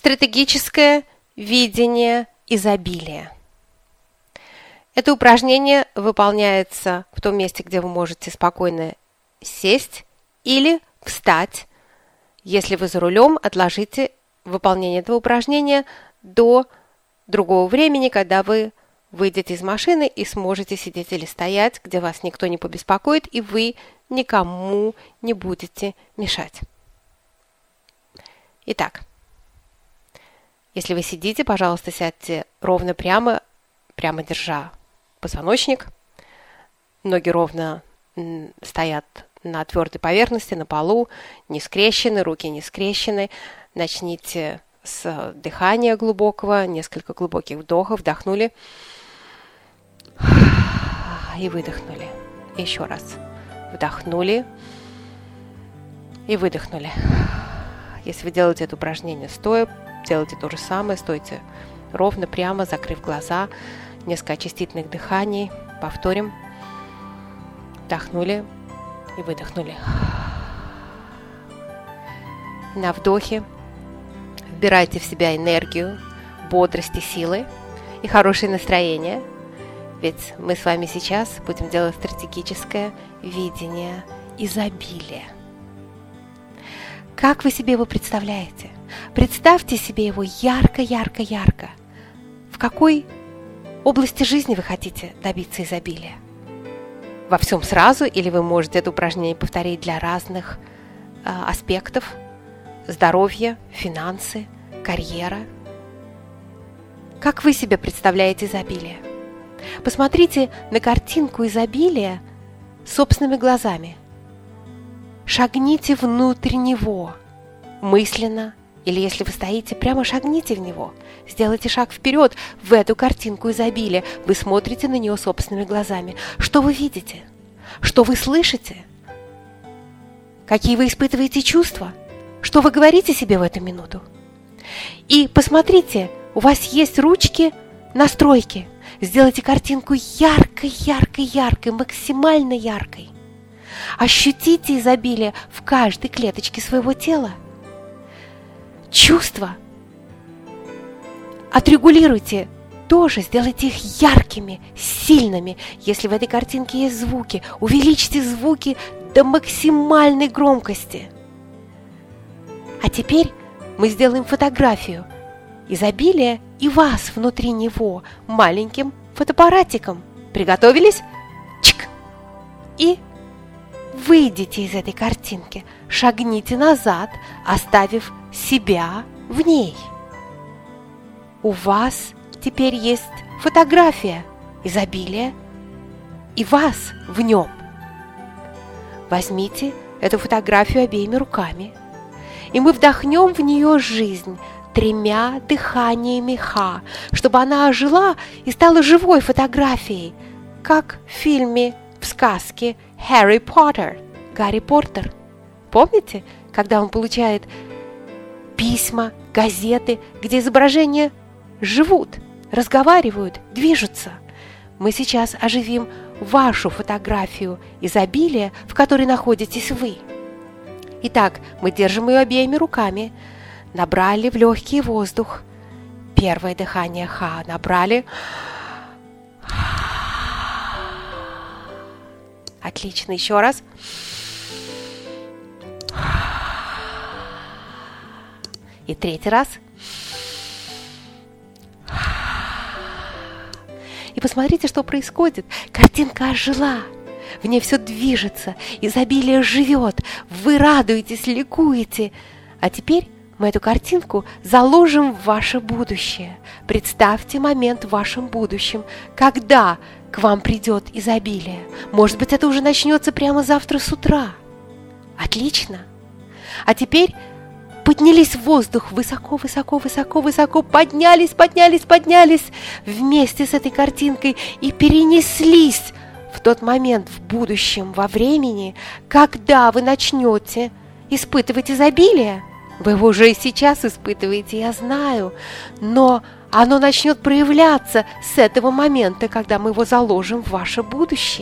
Стратегическое видение изобилия. Это упражнение выполняется в том месте, где вы можете спокойно сесть или встать. Если вы за рулем, отложите выполнение этого упражнения до другого времени, когда вы выйдете из машины и сможете сидеть или стоять, где вас никто не побеспокоит, и вы никому не будете мешать. Итак, если вы сидите, пожалуйста, сядьте ровно прямо держа позвоночник. Ноги ровно стоят на твердой поверхности, на полу, не скрещены, руки не скрещены. Начните с дыхания глубокого, несколько глубоких вдохов, вдохнули и выдохнули. Еще раз. Вдохнули и выдохнули. Если вы делаете это упражнение стоя, делайте то же самое, стойте ровно, прямо, закрыв глаза, несколько очистительных дыханий. Повторим. Вдохнули и выдохнули. На вдохе вбирайте в себя энергию, бодрость и силы и хорошее настроение, ведь мы с вами сейчас будем делать стратегическое видение изобилия. Как вы себе его представляете? Представьте себе его ярко-ярко-ярко. В какой области жизни вы хотите добиться изобилия? Во всем сразу, или вы можете это упражнение повторить для разных аспектов: здоровье, финансы, карьера. Как вы себе представляете изобилие? Посмотрите на картинку изобилия собственными глазами. Шагните внутрь него мысленно, или если вы стоите, прямо шагните в него. Сделайте шаг вперед в эту картинку изобилия. Вы смотрите на нее собственными глазами. Что вы видите? Что вы слышите? Какие вы испытываете чувства? Что вы говорите себе в эту минуту? И посмотрите, у вас есть ручки настройки. Сделайте картинку яркой, максимально яркой. Ощутите изобилие в каждой клеточке своего тела. Чувства отрегулируйте тоже, сделайте их яркими, сильными. Если в этой картинке есть звуки, увеличьте звуки до максимальной громкости. А теперь мы сделаем фотографию изобилия и вас внутри него маленьким фотоаппаратиком. Приготовились? Чик! И выйдите из этой картинки, шагните назад, оставив себя в ней. У вас теперь есть фотография изобилия и вас в нем. Возьмите эту фотографию обеими руками, и мы вдохнем в нее жизнь 3 дыханиями ха, чтобы она ожила и стала живой фотографией, как в фильме, в сказке Гарри Поттер. Помните, когда он получает письма, газеты, где изображения живут, разговаривают, движутся? Мы сейчас оживим вашу фотографию изобилия, в которой находитесь вы. Итак, мы держим ее обеими руками, набрали в легкий воздух. Первое дыхание ха, набрали. Отлично, еще раз. И 3-й раз. И посмотрите, что происходит. Картинка ожила. В ней все движется, изобилие живет. Вы радуетесь, ликуете. А теперь мы эту картинку заложим в ваше будущее. Представьте момент в вашем будущем, когда к вам придет изобилие. Может быть, это уже начнется прямо завтра с утра. Отлично. А теперь поднялись в воздух, высоко, поднялись вместе с этой картинкой и перенеслись в тот момент в будущем, во времени, когда вы начнете испытывать изобилие. Вы его уже и сейчас испытываете, я знаю, но оно начнет проявляться с этого момента, когда мы его заложим в ваше будущее.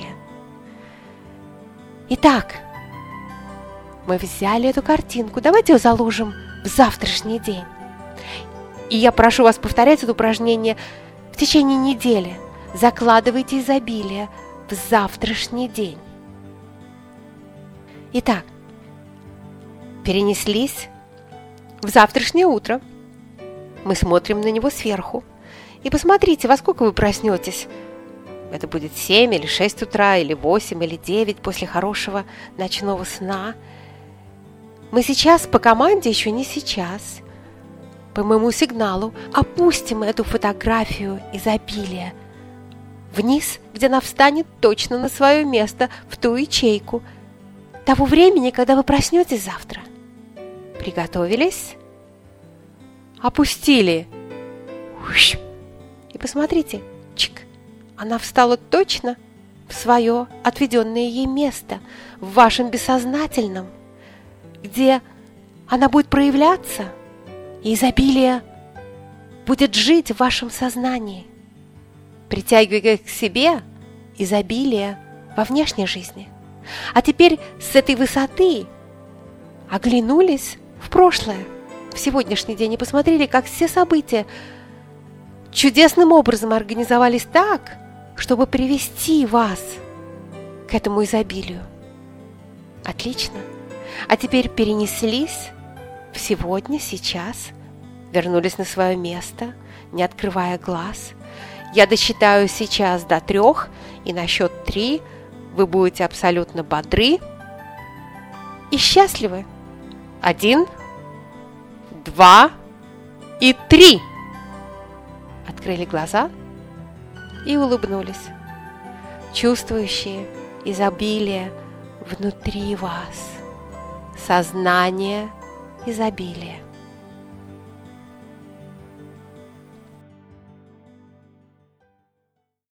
Итак, мы взяли эту картинку, давайте ее заложим в завтрашний день. И я прошу вас повторять это упражнение в течение недели. Закладывайте изобилие в завтрашний день. Итак, перенеслись в завтрашнее утро. Мы смотрим на него сверху. И посмотрите, во сколько вы проснетесь. Это будет 7 или 6 утра, или 8, или 9 после хорошего ночного сна. Мы сейчас по команде, еще не сейчас, по моему сигналу, опустим эту фотографию изобилия вниз, где она встанет точно на свое место, в ту ячейку того времени, когда вы проснетесь завтра. Приготовились? Опустили. И посмотрите, чик, она встала точно в свое отведенное ей место, в вашем бессознательном, где она будет проявляться, и изобилие будет жить в вашем сознании, притягивая к себе изобилие во внешней жизни. А теперь с этой высоты оглянулись в прошлое, в сегодняшний день, и посмотрели, как все события чудесным образом организовались так, чтобы привести вас к этому изобилию. Отлично. А теперь перенеслись в сегодня, сейчас, вернулись на свое место, не открывая глаз. Я досчитаю сейчас до 3, и на счет 3 вы будете абсолютно бодры и счастливы. 1, 2 и 3. Открыли глаза и улыбнулись, чувствующие изобилие внутри вас, сознание изобилия.